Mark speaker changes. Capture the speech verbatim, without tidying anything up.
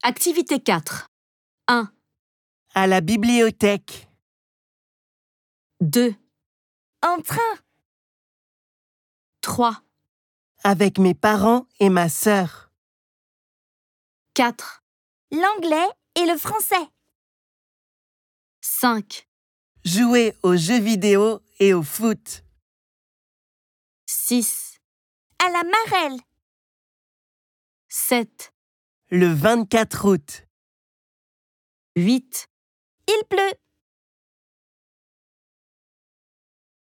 Speaker 1: Activité quatre. un,
Speaker 2: À la bibliothèque.
Speaker 1: deux,
Speaker 3: En train.
Speaker 1: trois,
Speaker 2: Avec mes parents et ma sœur.
Speaker 1: quatre,
Speaker 3: L'anglais et le français.
Speaker 1: cinq,
Speaker 2: Jouer aux jeux vidéo et au foot.
Speaker 1: six,
Speaker 3: À la marelle.
Speaker 1: sept,
Speaker 2: Le vingt-quatre août.
Speaker 1: huit,
Speaker 3: Il pleut.